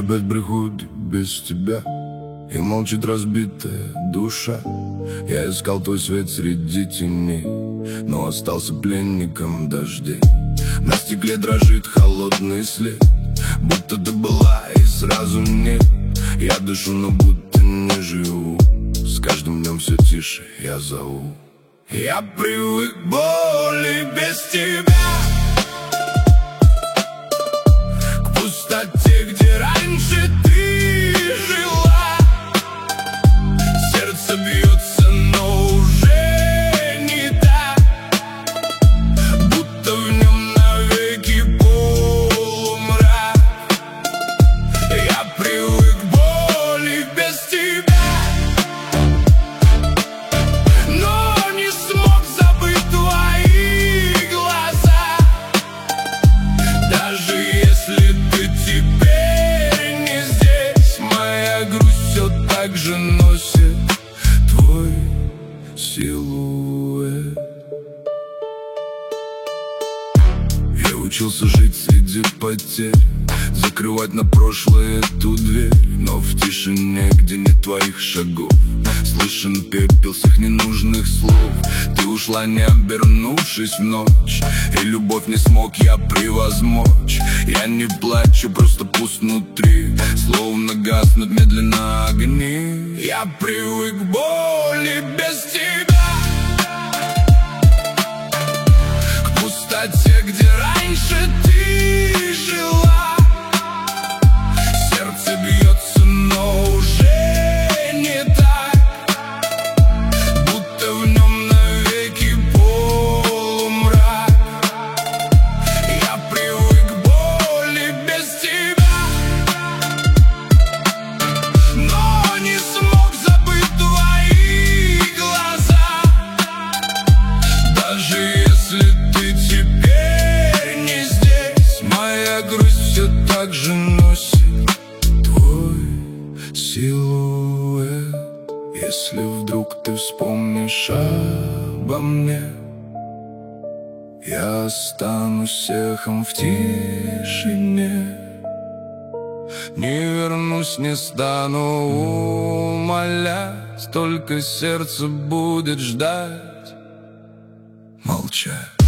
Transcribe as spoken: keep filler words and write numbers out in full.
опять приходит без тебя, и молчит разбитая душа. Я искал твой свет среди теней, но остался пленником дождей. На стекле дрожит холодный след, будто ты была и сразу нет. Я дышу, но будто не живу, с каждым днем все тише я зову. Я привык к боли без тебя, к пустоте, где раньше ты жила. Сердце бьется, но уже не так, будто в нем навеки полумрак. Я привык к боли без тебя, так же носит твой силуэт. Я учился жить среди потерь, закрывать на прошлое эту дверь. Но в тишине, где нет твоих шагов, слышен пепел всех ненужных слов. Ты ушла, не обернувшись в ночь, и любовь не смог я превозмочь. Я не плачу, просто пуст внутри, словно гаснут медленно огни. Я привык к боли без тебя, к пустоте, где раньше ты жила. Сердце бьется, но уже не так, будто в нем навеки полумрак. Я привык к боли без тебя, но не смог забыть твои глаза. Даже если ты теперь не здесь, моя грусть все так же носит твой силуэт. Если вдруг ты вспомнишь обо мне, я останусь эхом в тишине. Не вернусь, не стану умолять, только сердце будет ждать, молчать.